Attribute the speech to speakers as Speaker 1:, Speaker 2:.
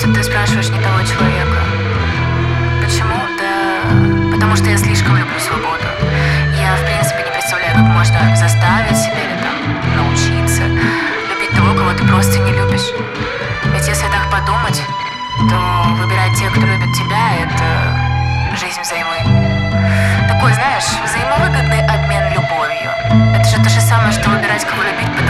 Speaker 1: что ты спрашиваешь не того человека. Почему? Да потому что я слишком люблю свободу. Я, в принципе, не представляю, как можно заставить себя или там научиться любить того, кого ты просто не любишь. Ведь если так подумать, то выбирать тех, кто любит тебя, это жизнь взаймы. Такой, знаешь, взаимовыгодный обмен любовью. Это же то же самое, что выбирать, кого любить,